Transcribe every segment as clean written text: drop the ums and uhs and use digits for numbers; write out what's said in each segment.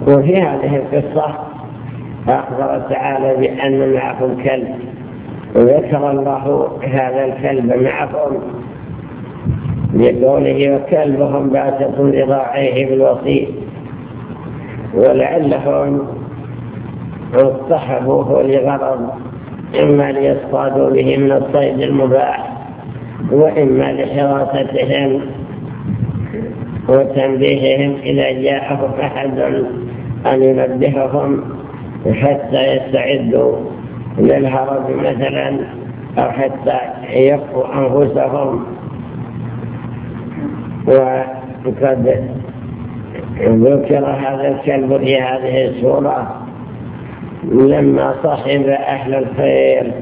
وفي هذه القصة أخبر تعالى بأن معكم كلب، وذكر الله هذا الكلب معكم بقوله وكلبهم باسط ذراعيه بالوصيد، ولعلهم اصطحبوه لغرض إما ليصطادوا به من الصيد المباح، وإما لحراستهم وتنبيههم إذا جاءهم أحد أن ينبههم حتى يستعدوا للهرب مثلا، أو حتى يقوا أنفسهم. وقد ذكر هذا الكلب في هذه السورة لما صحب أهل الخير،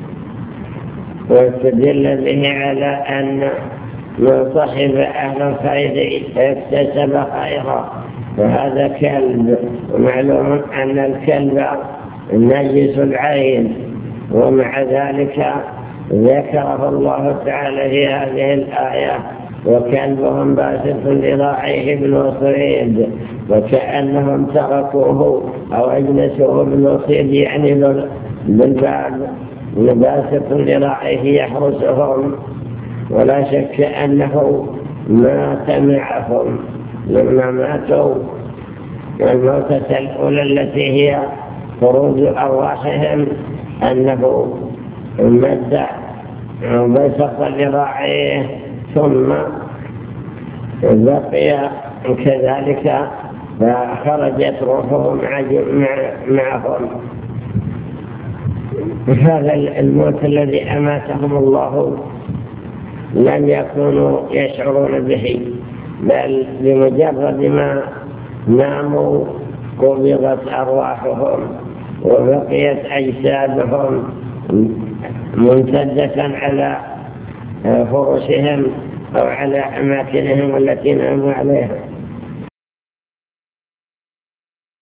واستدل به على أن من صحب أهل الخير اكتسب خيرا، وهذا كلب. ومعلوم أن الكلب نجس العين، ومع ذلك ذكره الله تعالى في هذه الآية وكلبهم باسط ذراعيه بالوصيد، وكأنهم تركوه أو أجلسوه بالوصيد، يعني بالباب باسط ذراعيه يحرسهم. ولا شك أنه مات معهم لما ماتوا الموتة الأولى التي هي خروج أرواحهم، أنه مد بسط ذراعيه ثم بقي كذلك فخرجت روحهم معهم. هذا الموت الذي أماتهم الله لم يكونوا يشعرون به، بل بمجرد ما ناموا قبضت أرواحهم وبقيت أجسادهم ممتدة على فرشهم أو على أماكنهم التي ناموا عليها.